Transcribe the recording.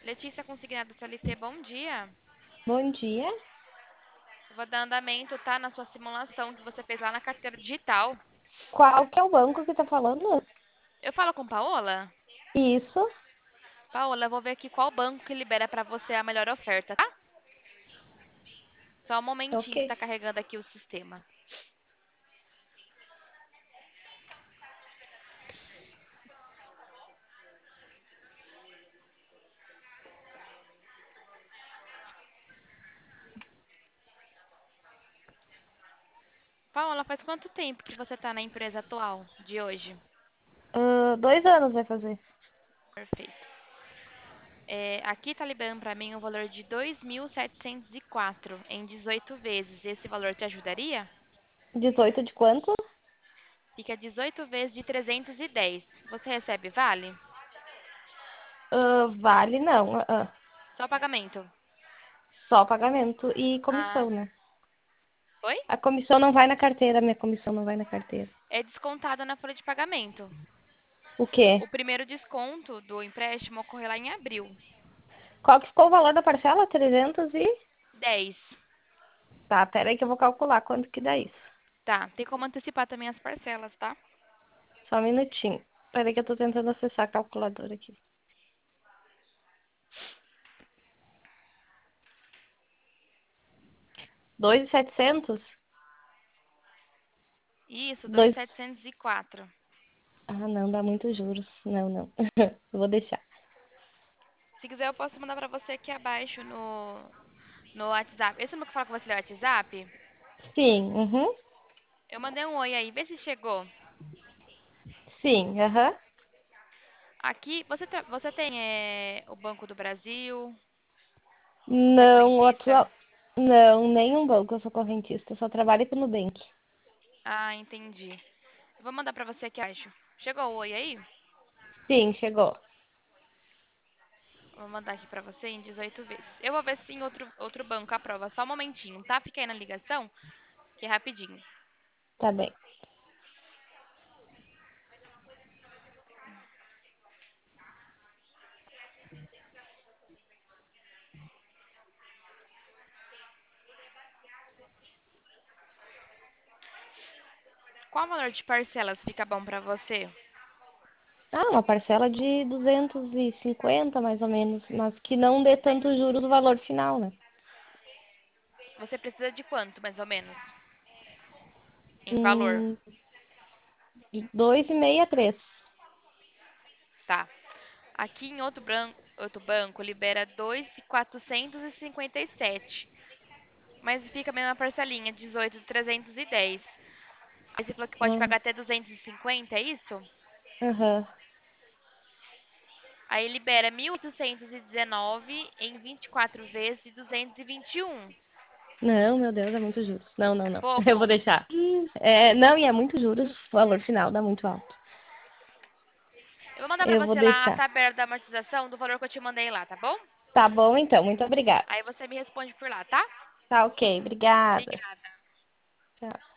Letícia Consignado CLT, bom dia. Bom dia. Eu vou dar andamento, tá? Na sua simulação que você fez lá na carteira digital. Qual que é o banco que tá falando? Eu falo com Paola? Isso. Paola, eu vou ver aqui qual banco que libera pra você a melhor oferta, tá? Só um Ok. momentinho que tá carregando aqui o sistema. Paola, faz quanto tempo que você tá na empresa atual de hoje? 2 anos vai fazer. Perfeito. Aqui tá liberando pra mim o valor de 2.704 em 18 vezes. Esse valor te ajudaria? 18 de quanto? Fica 18 vezes de 310. Você recebe vale? Vale não. Só pagamento. Só pagamento e Ah, comissão, né? oi? A comissão não vai na carteira, minha comissão não vai na carteira. É descontada na folha de pagamento. O quê? O primeiro desconto do empréstimo ocorre lá em abril. Qual que ficou o valor da parcela? 300 e... 10. Tá, pera aí que eu vou calcular quanto que dá isso. Tá, tem como antecipar também as parcelas, tá? Só um minutinho. Pera aí que eu tô tentando acessar a calculadora aqui. 2.700? Isso, Dois... 2.704. Ah, não, dá muitos juros. Não, não. Eu vou deixar. Se quiser, eu posso mandar pra você aqui abaixo no WhatsApp. Esse número que fala com você é o WhatsApp? Sim, uhum. Eu mandei um oi aí, vê se chegou. Sim, aham. Aqui, você tem o Banco do Brasil? Você é Não, correntista? atual... Não, nenhum banco eu sou correntista, eu só trabalho com o Nubank. Ah, entendi. Eu vou mandar pra você aqui abaixo. Chegou o oi aí? Sim, chegou. Vou mandar aqui pra você em 18 vezes. Eu vou ver se em outro banco aprova. Só um momentinho, tá? Fica aí na ligação, que é rapidinho. Tá bem. Qual o valor de parcelas fica bom pra você? Ah, uma parcela de 250 mais ou menos, mas que não dê tanto juros do valor final, né? Você precisa de quanto, mais ou menos? Em valor, Hum, de 2,5 a 3. tá? Aqui em outro banco libera 2.457. Mas fica a mesma parcelinha, 18.310. Aí você falou que pode pagar até 250, é isso? Aham. Aí libera 1.819 em 24 vezes de 221. Não, meu Deus, é muito juros. Não, não, É não. Eu vou pouco? deixar. É, não, e é muito juros, o valor final dá muito alto. Eu vou mandar pra Eu vou você lá a deixar. tabela da amortização do valor que eu te mandei lá, tá bom? Tá bom, então. Muito obrigada. Aí você me responde por lá, tá? Tá ok, obrigada. Obrigada. Tchau.